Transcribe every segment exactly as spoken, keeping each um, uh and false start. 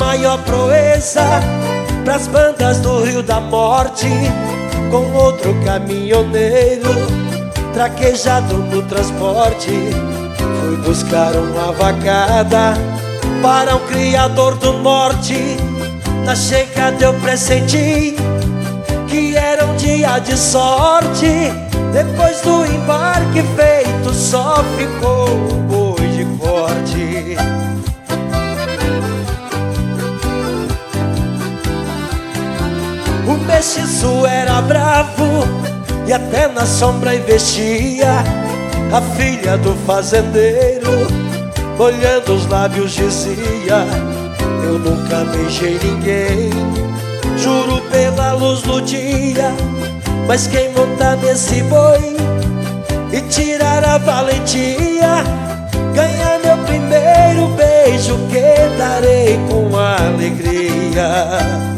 maior proeza pras bandas do Rio da Morte, com outro caminhoneiro traquejado no transporte. Fui buscar uma vacada para um criador do norte. Na chegada eu pressenti que era um dia de sorte. Depois do embarque feito, só ficou um boi de corte. O mestiço era bravo e até na sombra investia. A filha do fazendeiro, olhando os lábios, dizia: eu nunca beijei ninguém, juro pela luz do dia. Mas quem montar nesse boi e tirar a valentia, ganhar meu primeiro beijo, que darei com alegria.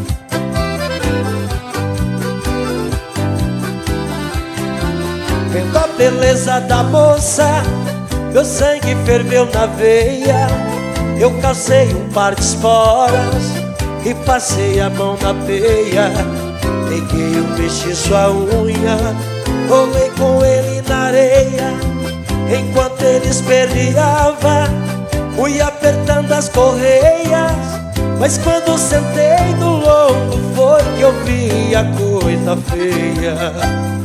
Vendo a beleza da moça, meu sangue ferveu na veia. Eu calcei um par de esporas e passei a mão na peia. Peguei o mestiço a unha, rolei com ele na areia. Enquanto ele esperneava, fui apertando as correias. Mas quando sentei no lombo, foi que eu vi a coisa feia.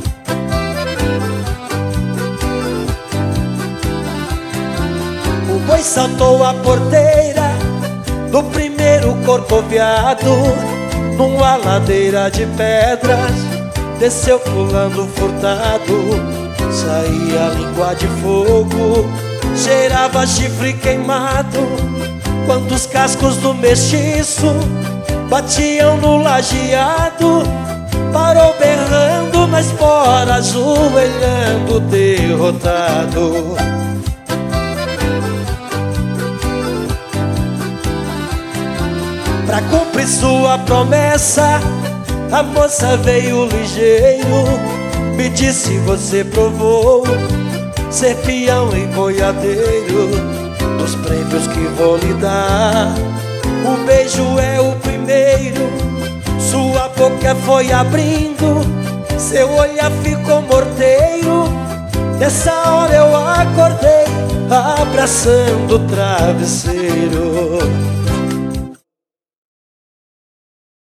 O boi saltou a porteira do primeiro corcoviado, numa ladeira de pedras, desceu pulando furtado. Saía a língua de fogo, cheirava chifre queimado. Quando os cascos do mestiço batiam no lajeado, parou berrando na espora, ajoelhando derrotado. Pra cumprir sua promessa, a moça veio ligeiro. Me disse: você provou ser peão em boiadeiro. Dos prêmios que vou lhe dar, o beijo é o primeiro. Sua boca foi abrindo, seu olhar ficou morteiro. Nessa hora eu acordei, abraçando o travesseiro.